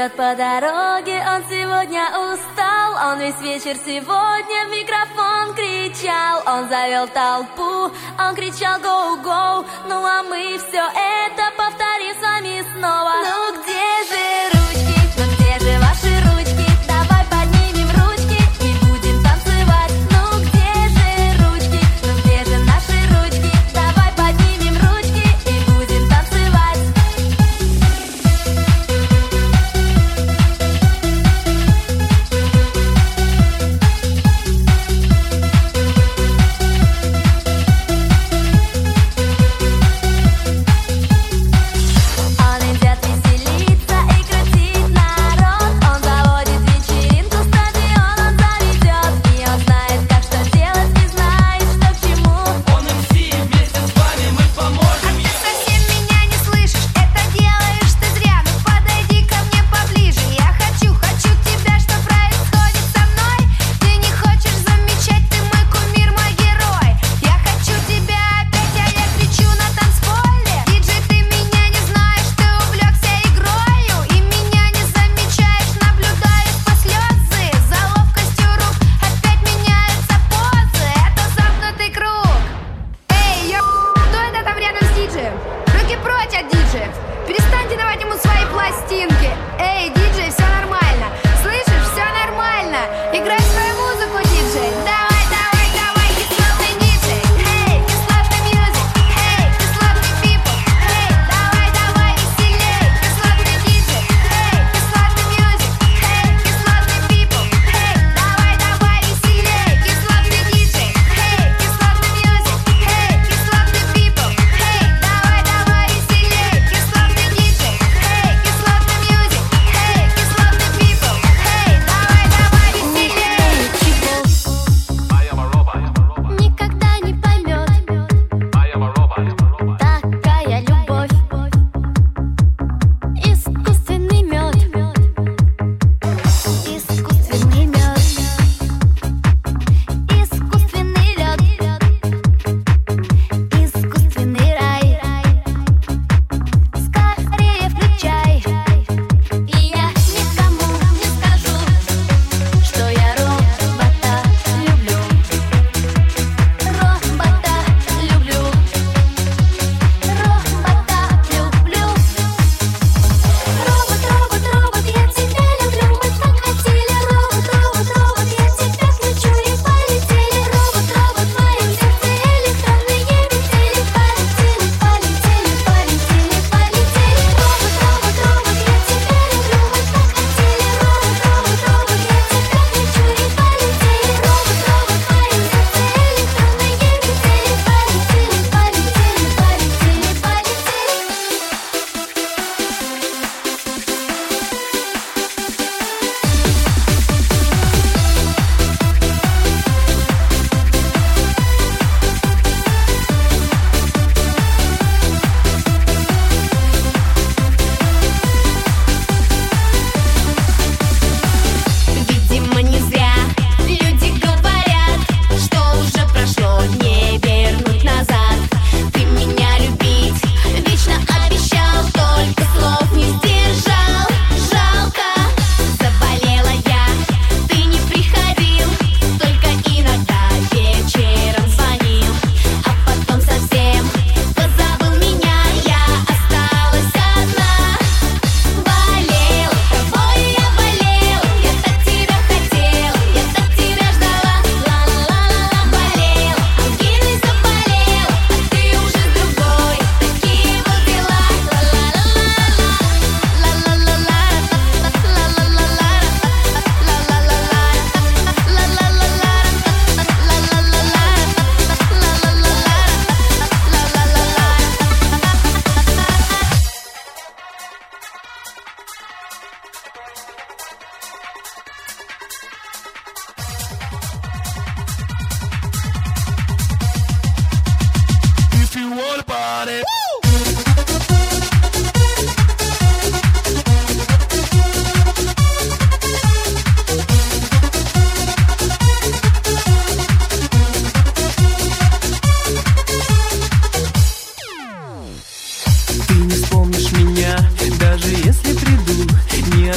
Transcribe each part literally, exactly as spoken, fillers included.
идет по дороге, он сегодня устал. Он весь вечер сегодня в микрофон кричал. Он завел толпу, он кричал «Гоу-гоу». Ну а мы все это повторим с вами снова. Ну где же ручки, ну где же ваши ручки? Давай поднимем ручки и будем танцевать. Ну где же ручки, ну где же наши ручки? Давай поднимем ручки и будем танцевать. Он идет веселиться и крутить народ. Он заводит вечеринку, стадион он заведет. И он знает, как что делать, и знает, что к чему. Он эм си, вместе с вами мы поможем Ты совсем меня не слышишь, это делаешь ты зря. Ну подойди ко мне поближе, я хочу, хочу тебя, что происходит со мной. Ты не хочешь замечать, ты мой кумир, мой герой. Я хочу тебя опять, а я кричу на танцполе. Диджей, ты меня не знаешь, ты увлекся игрою и меня не замечаешь, наблюдаешь по слезы. За ловкостью рук опять меняются позы, это замкнутый круг. Эй, йо, кто это там рядом с диджеем? Руки прочь от диджеев. Перестаньте давать ему свои пластинки. Эй, диджей, все нормально. Слышишь, все нормально. Играй свою музыку, диджей. Давай, давай, давай, кислотный диджей. Эй, кислотный мьюзик. Эй, кислотный пипл. Эй, давай, давай, веселей. Кислотный диджей. Эй, кислотный мьюзик. Эй, кислотный пипл. Эй, давай, давай, веселей. Кислотный диджей. Эй, кислотный мьюзик. Эй, кислотный пипл. Эй, давай, давай, веселей. Кислотный диджей. Эй, кислотный мьюзик.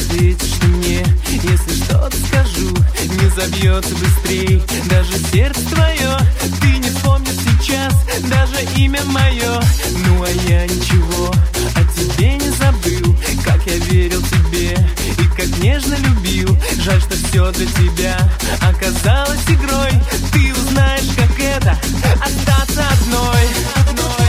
ответишь ты мне, если что-то скажу. Не забьется быстрей даже сердце твое. Ты не вспомнишь сейчас даже имя мое. Ну а я ничего о тебе не забыл. Как я верил тебе и как нежно любил. Жаль, что все для тебя оказалось игрой. Ты узнаешь, как это остаться одной, одной.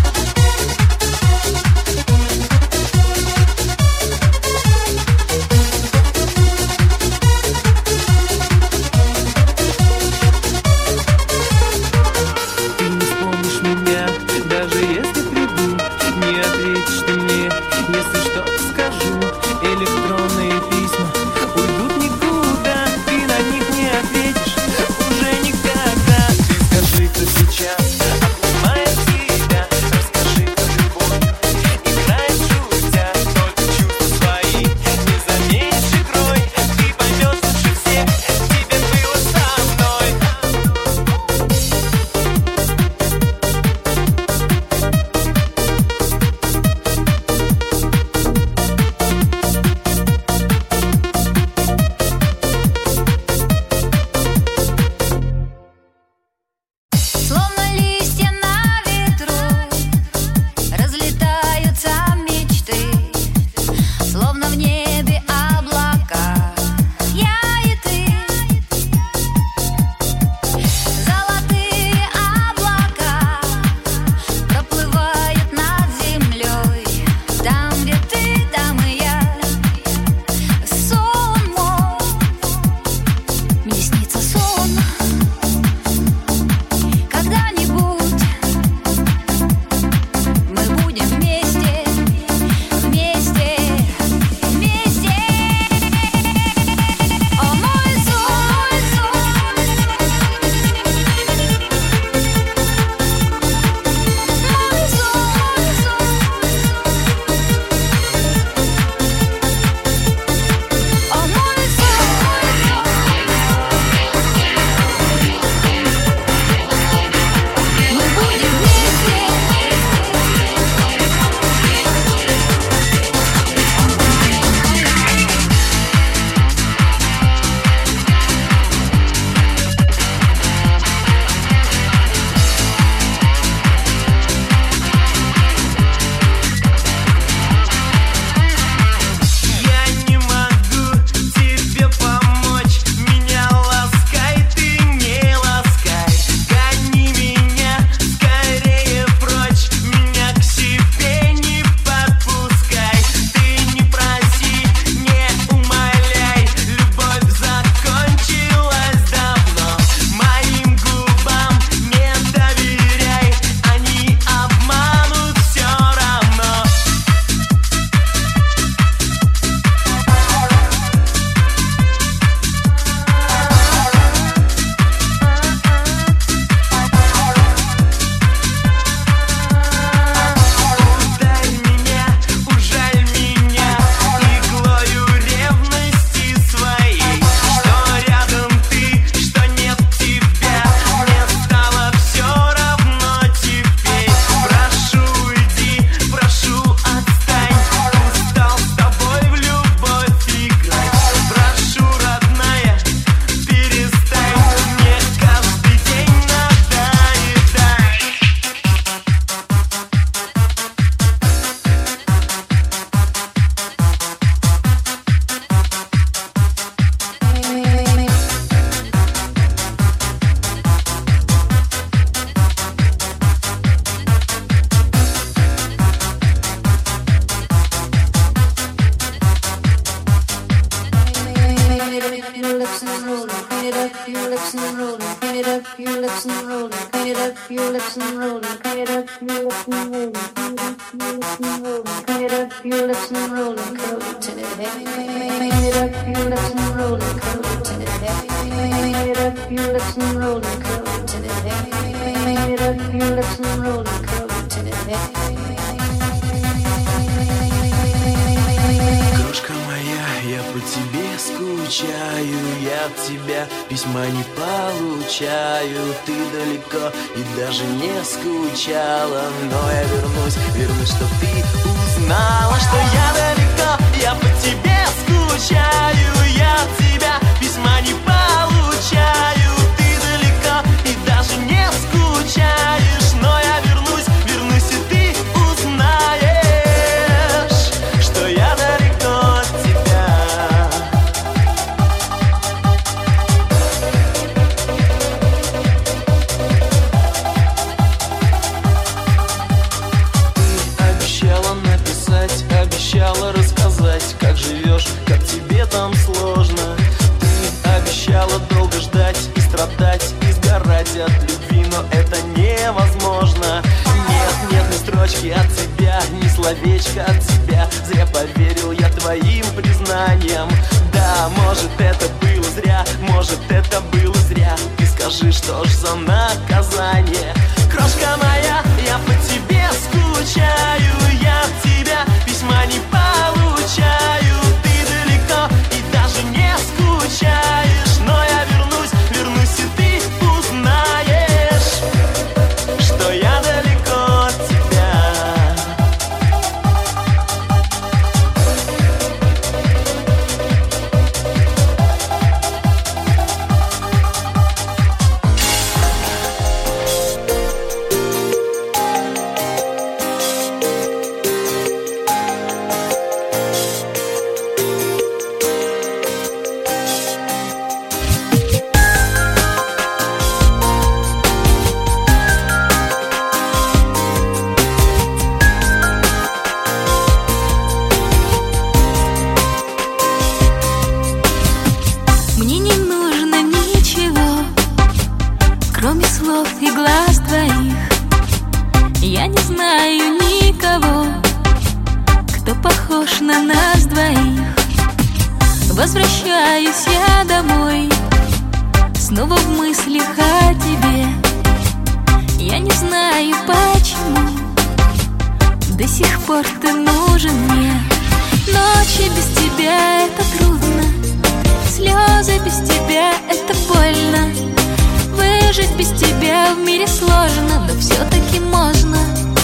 Крошка моя, я по тебе скучаю, я от тебя письма не получаю. Ты далеко и даже не скучала, но я вернусь, вернусь, чтоб ты узнала, что я далеко, я по тебе скучаю. наказанием. Да, может это было зря, может это было зря. Ты скажи, что ж за наказание? Крошка моя, я по тебе скучаю, я от тебя письма не получаю. Ты далеко и даже не скучаешь, но я вернусь, вернусь и ты узнаешь, что я далеко от тебя. Мне не нужно ничего, кроме слов и глаз твоих. Я не знаю никого, кто похож на нас двоих. Возвращаюсь я домой, снова в мыслях о тебе. Я не знаю почему, до сих пор ты нужен мне. Ночи без тебя это трудно, слезы без тебя это больно. Выжить без тебя в мире сложно, но все-таки можно.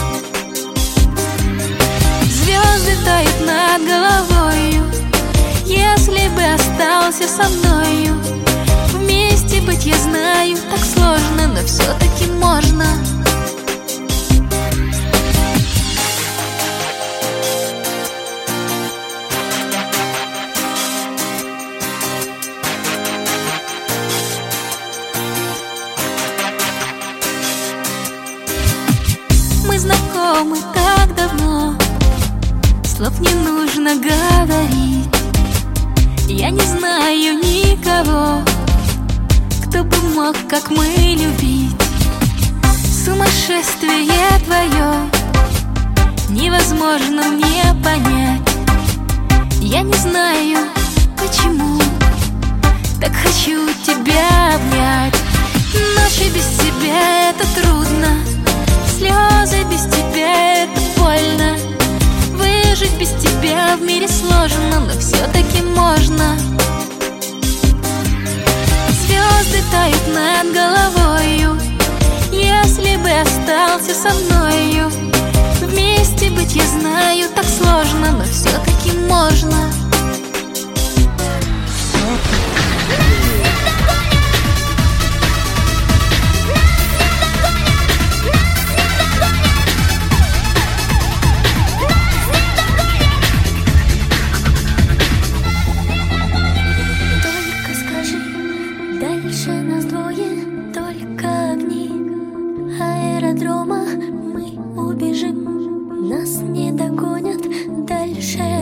Звезды тают над головою, если бы остался со мною. Вместе быть, я знаю, так сложно, но все-таки можно. Мы знакомы так давно, слов не нужно говорить. Я не знаю никого, кто бы мог, как мы, любить. Сумасшествие твое невозможно мне понять. Я не знаю, почему так хочу тебя обнять. Ночи без тебя это трудно, слезы без тебя это больно. Выжить без тебя в мире сложно, но все-таки можно. Звезды тают над головою, если бы остался со мною. Вместе быть, я знаю, так сложно, но все-таки можно. Дальше нас двое, только огни аэродрома. Мы убежим, нас не догонят. Дальше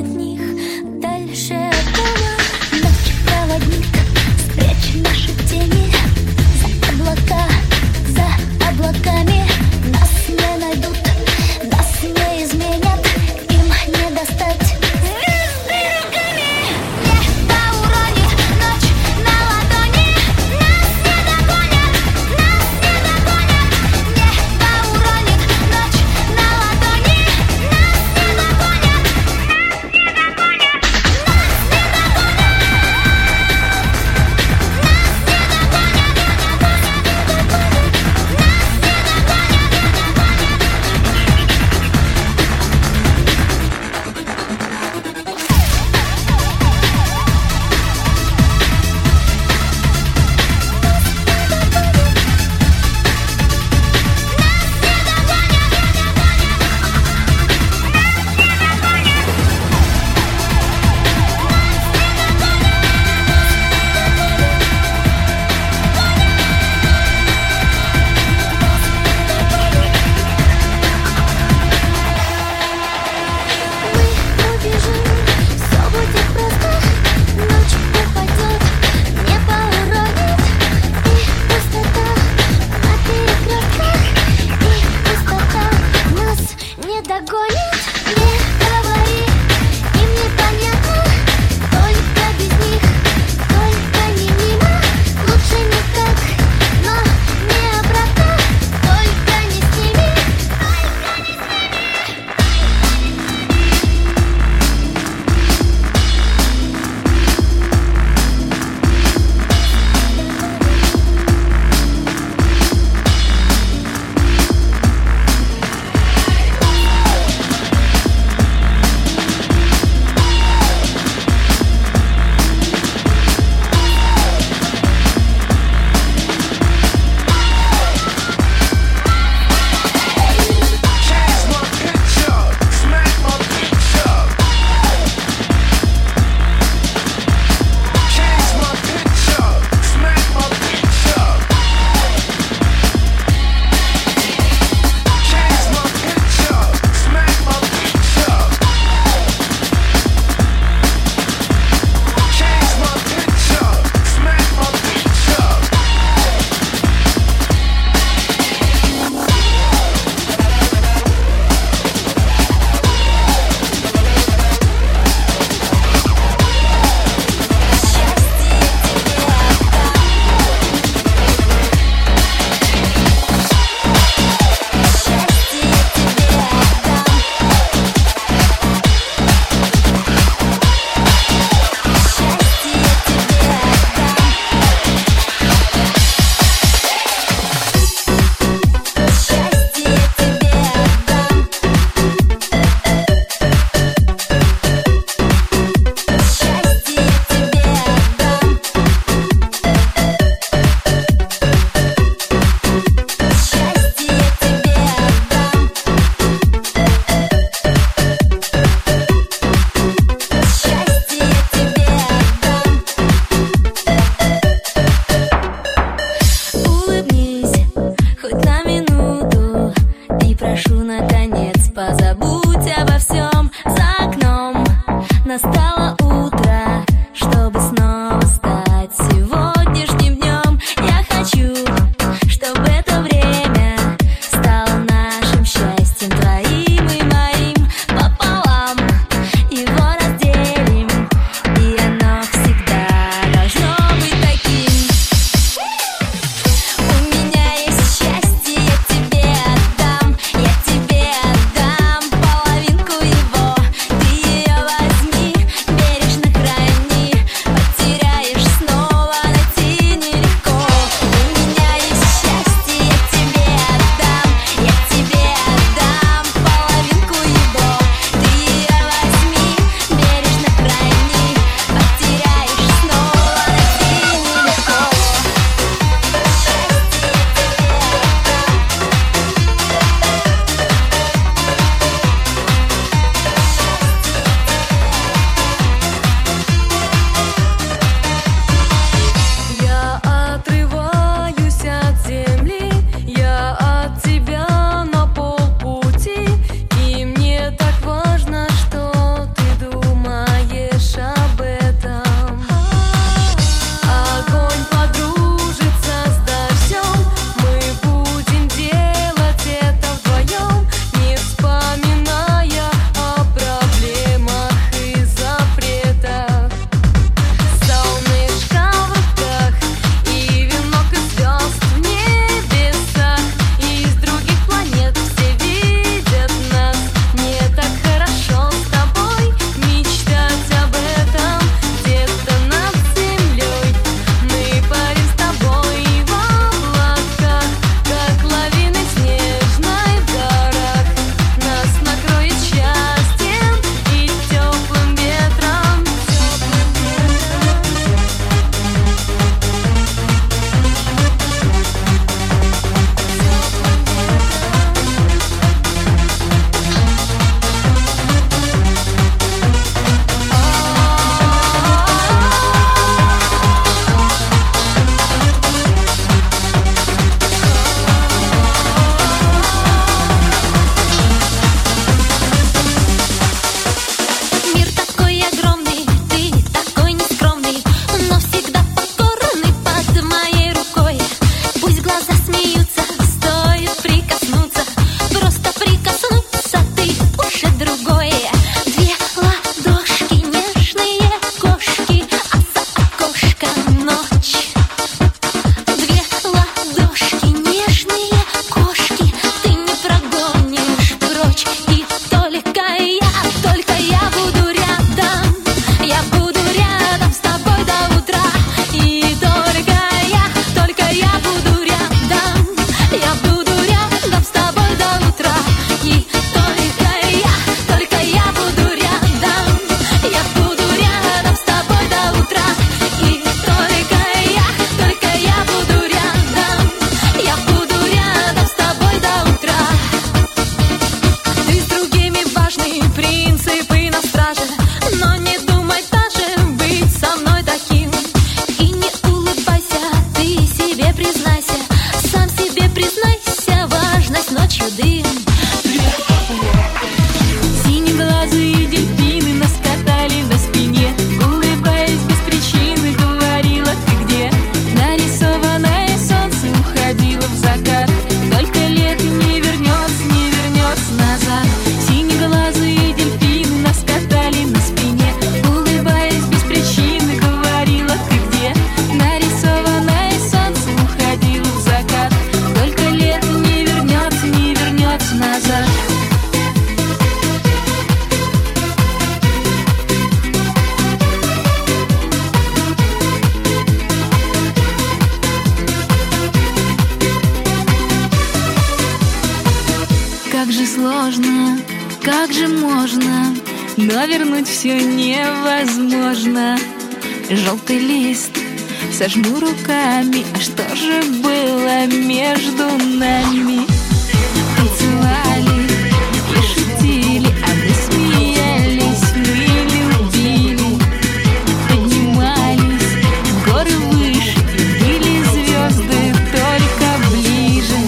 Как же можно, но вернуть все невозможно. Желтый лист сожму руками, а что же было между нами? Танцевали и шутили, а мы смеялись, мы любили. Поднимались в горы выше, и были звезды только ближе.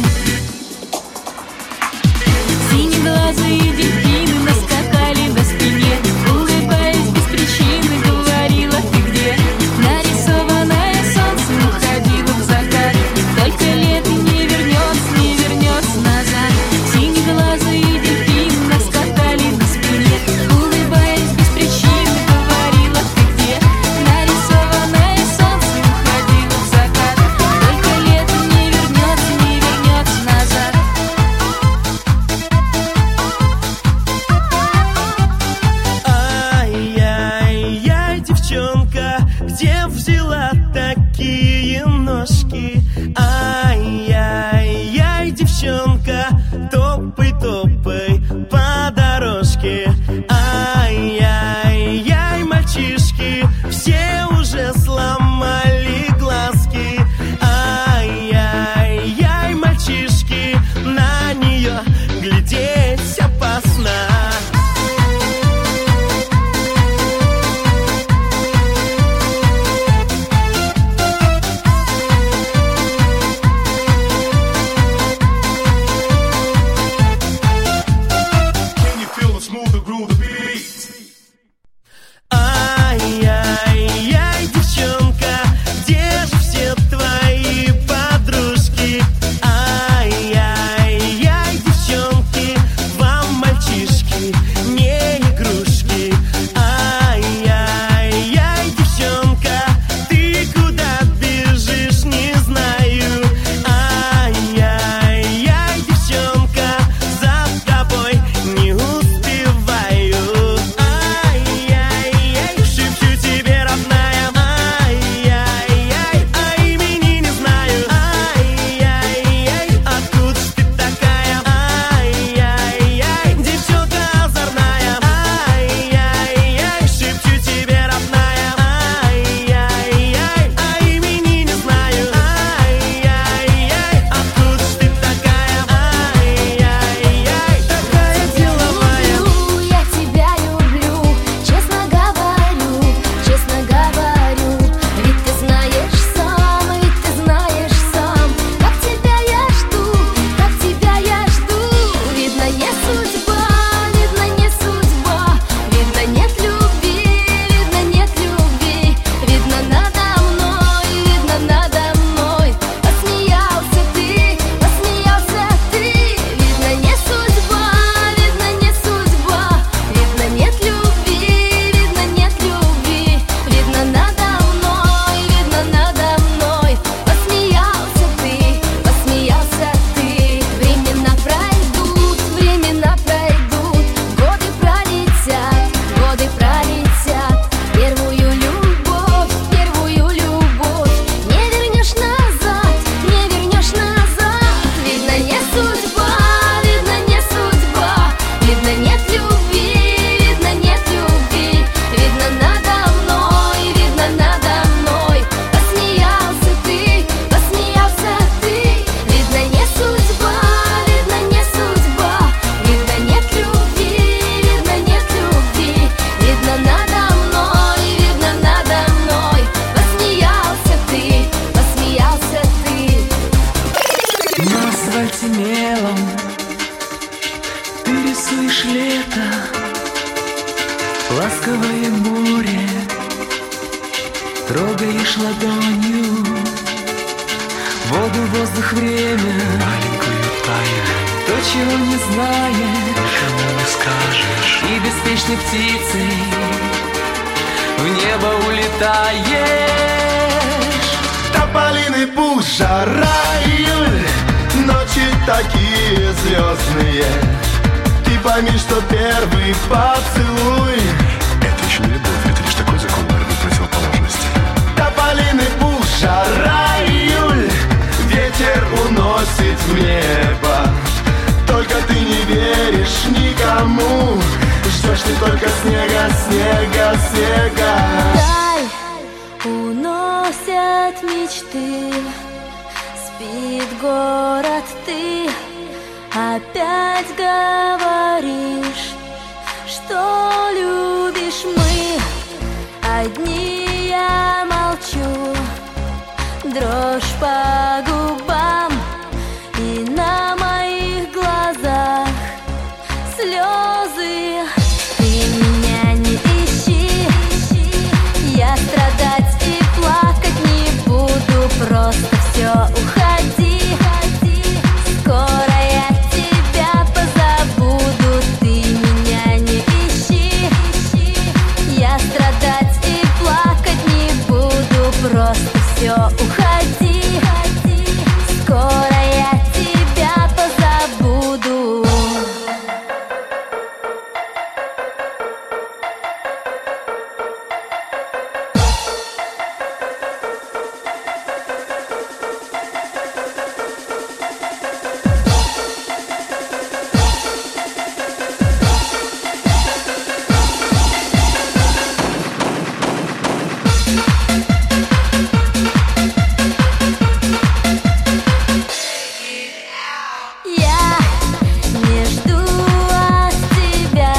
Синеглазые дельфины наскакали на спине, улыбаясь без причины, говорила: ты где? Нарисованное солнце уходило в закат. Только лето не вернется, не вернется назад. Синеглазые дельфины наскакали на спине, улыбаясь без причины, говорила: ты где? Нарисованное солнце уходило в закат. Только лето не вернется, не вернется назад. Ай-яй-яй, девчонка, где взяла такие ножки? Ай-яй-яй, девчонка, топай, топай по дорожке. Ай-яй-яй, мальчишки, все уже сломали глазки. Ай-яй-яй, мальчишки, на нее глядеть опасно. Can you feel the smoother groove, the beat? Ай-яй-яй, девчонка, где же все твои подружки? Ай-яй-яй, девчонки, вам мальчишки не игрушки. Ай-яй-яй, девчонка, ты куда бежишь, не знаю. Ай-яй-яй, девчонка, за тобой не успеваю. Ай-яй-яй, шепчу тебе, родная. Ай-яй-яй, а имени не знаю. Ай-яй-яй, откуда ж ты такая? Ай-яй-яй, девчонка озорная. Ай-яй-яй, шепчу тебе, родная. Ай-яй-яй, а имени не знаю. Ай-яй-яй, откуда ж ты такая? Ай-яй-яй, такая деловая. Я тебя люблю, честно говорю, честно говорю. Ведь ты знаешь сам, ведь ты знаешь сам, как тебя я жду, как тебя я жду. Видно, не судьба, видно, не судьба, видно, нет любви, видно, нет любви. Видно, надо мной, видно, надо мной посмеялся ты, посмеялся ты. Видно, не судьба, видно, не судьба, видно, нет любви, видно, нет любви. Видно, надо мной, видно, надо мной посмеялся ты, посмеялся ты. Времена пройдут, времена пройдут, годы пролетят, годы пролетят. Первую любовь, первую любовь не вернешь назад, не вернешь назад. Видно, не судьба, видно, не судьба, видно, нет любви, видно, нет любви. Видно, надо мной, видно, надо мной посмеялся ты, посмеялся ты. Видно, не судьба, видно, не судьба, видно, нет любви, видно, нет любви. Видно, надо мной, видно, надо мной посмеялся ты, посмеялся ты. На асфальте мелом ты рисуешь лето, ласковое море, трогаешь ладонью воду, воздух, время, маленькую тайну, то, чего не знаешь, никому не скажешь, и беспечной птицей в небо улетаешь. Тополиный пух, жара, июль, ночи такие звездные. Ты пойми, что первый поцелуй — это еще не любовь, это лишь такой закон борьбы противоположностей. Тополиный пух, жара, июль, ветер уносит в небо. Только ты не веришь никому. снега. Даль уносят мечты, спит город, ты опять говоришь, что любишь. Мы одни, я молчу, дрожь по губам, и на моих глазах слезы. Ты меня не ищи, я страдать и плакать не буду, просто все уходи. Скоро я тебя позабуду. Ты меня не ищи, я страдать и плакать не буду, просто все уходи. Скоро я тебя позабуду. Я не жду от тебя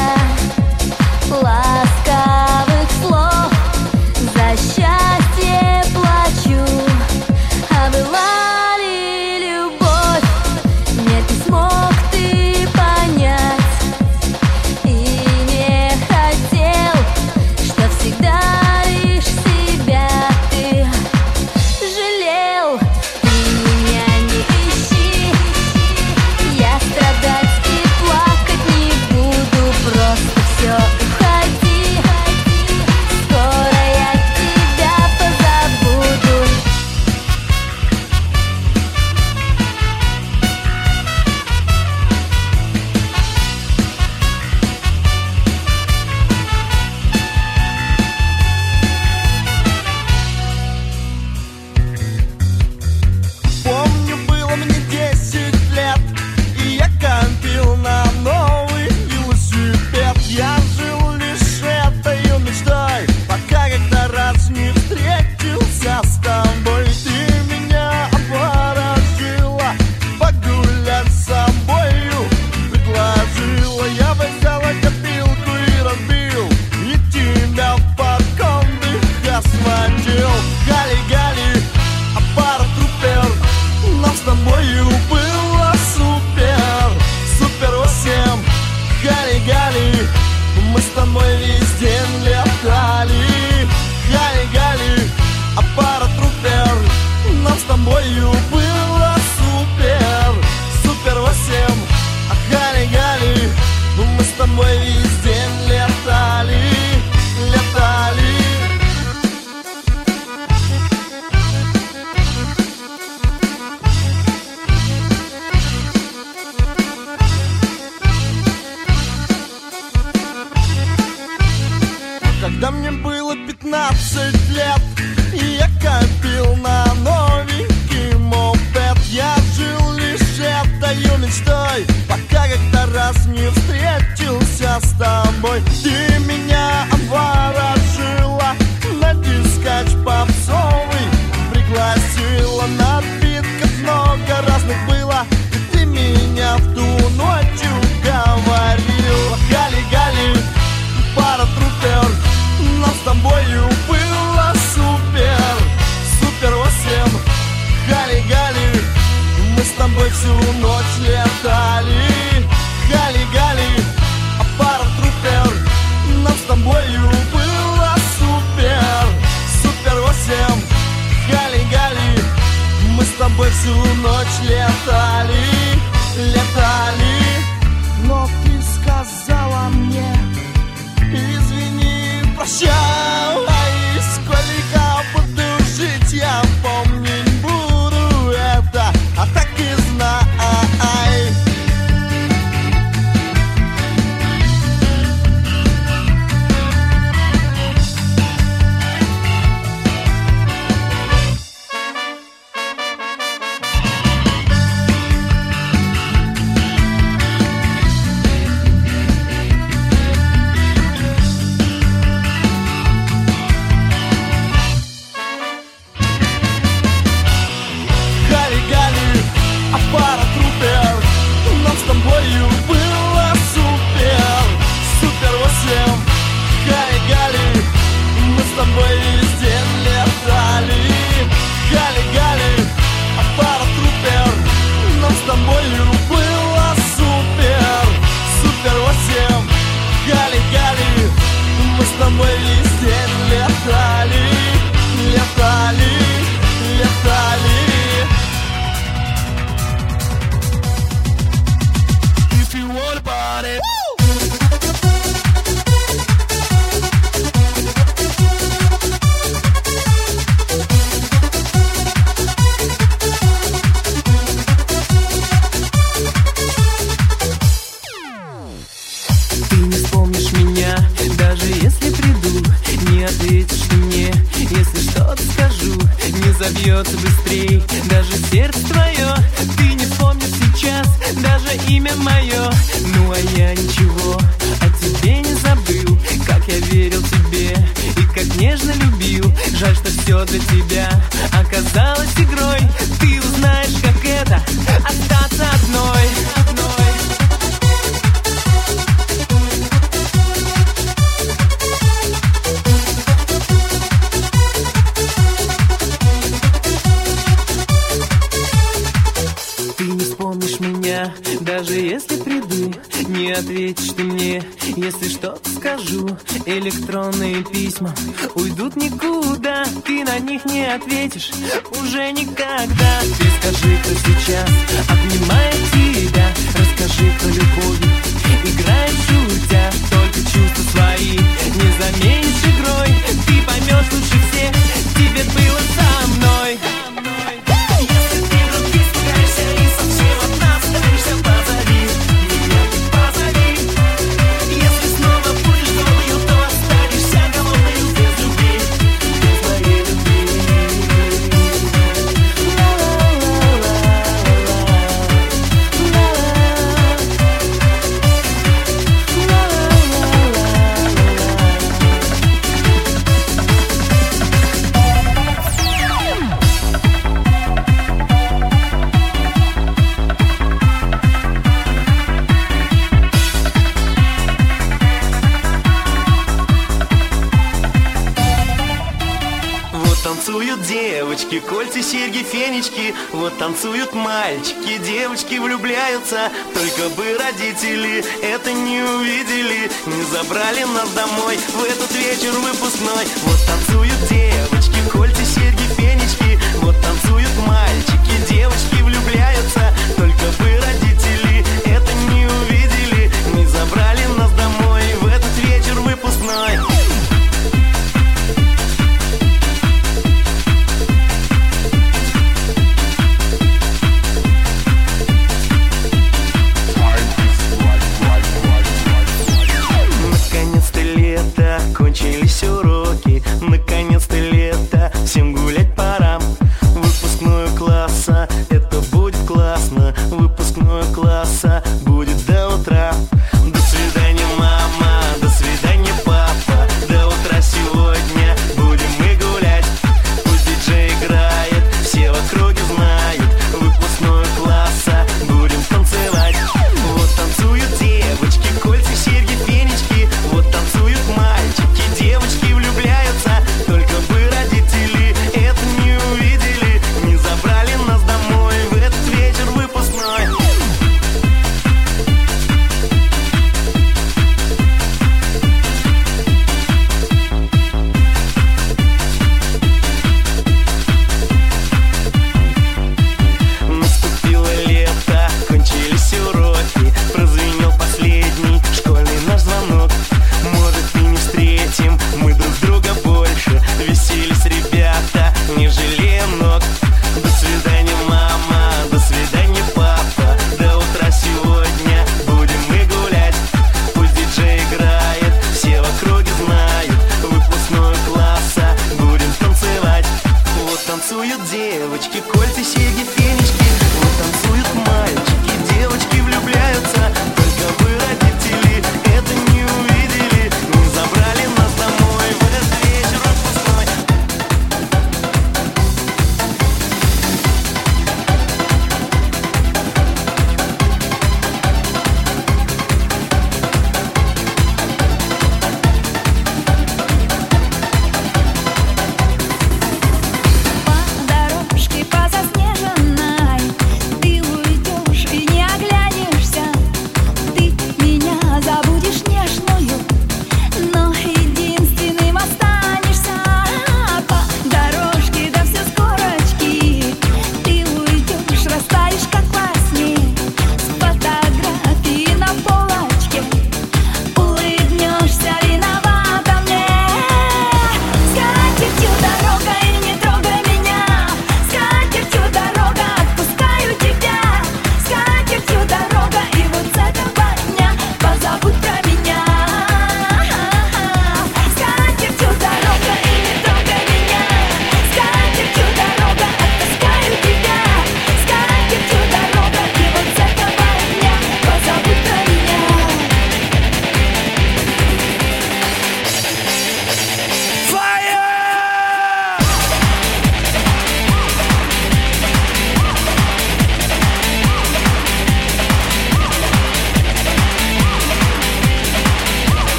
ласковых слов, за счастье плачу. А была ли любовь? Нет, не смог ты понять и не хотел, что всегда лишь себя ты жалел. Ты меня не ищи, я страдать и плакать не буду, просто все уходи. Скоро я тебя позабуду. Помню, было мне десять лет, и я копил на новый велосипед. Я жил лишь этой мечтой, пока как-то раз не встретился с тобой. Ты меня обворожила, погулять с собою предложила. Я взяла копилку и разбил, и тебя в парк отдыха сводил. Гали-гали, аппарат-трупер, нам с тобою было супер, супер восемь. Гали-гали, мы с тобой весь день летали. Гали-гали, аппарат-трупер, нам с тобою было супер, супер восемь. Гали-гали, мы с тобой весь день летали, летали. Когда мне было пятнадцать лет, и я копил на новенький мопед. Я жил лишь этой мечтой, пока как-то раз не встретился с тобой. Ты меня обворожила, на дискач попсовый пригласила. Напитков много разных было, и ты меня в ту ночь уговорила. Гали-гали, пара-трупер, нам с тобою было супер, супер восемь. Гали-гали, мы с тобой всю ночь летали. Гали-гали, аппарат-трупер, нам с тобою было супер, супер восемь. Гали-гали, мы с тобой всю ночь летали, летали. Но ты сказала мне: извини, прощай, сколько буду жить, я помнить буду это, а так и знай. забьется быстрей, даже сердце твое. Ты не вспомнишь сейчас даже имя мое. Ну а я ничего о тебе не забыл, как я верил тебе и как нежно любил. Жаль, что все для тебя оказалось игрой. Ты узнаешь, как это остаться одной. Ты не вспомнишь меня, даже если приду. Не ответишь ты мне, если что-то скажу. Электронные письма уйдут никуда. Ты на них не ответишь уже никогда. Ты скажи, кто сейчас обнимает тебя. Расскажи, кто любовью играет шутя. Только чувства свои не заменишь игрой. Ты поймешь лучше всех, тебе было со мной. Танцуют девочки, кольца, серьги, фенечки. Вот танцуют мальчики, девочки влюбляются. Только бы родители это не увидели, не забрали нас домой в этот вечер выпускной. Вот танцуют девочки, кольца, серьги, фенечки. Вот танцуют мальчики, девочки влюбляются. Только бы родители это не увидели, не забрали нас домой в этот вечер выпускной. Кончились уроки,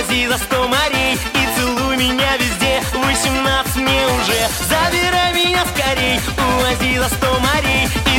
увози за сто морей и целуй меня везде. Восемнадцать мне уже, забирай меня скорей, увози за сто морей и